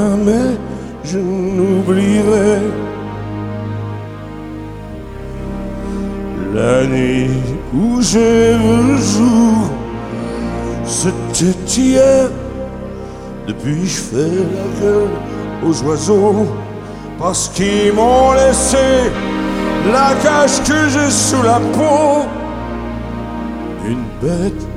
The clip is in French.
jamais je n'oublierai la nuit où j'ai vu le jour. C'était hier. Depuis je fais la gueule aux oiseaux parce qu'ils m'ont laissé la cage que j'ai sous la peau. Une bête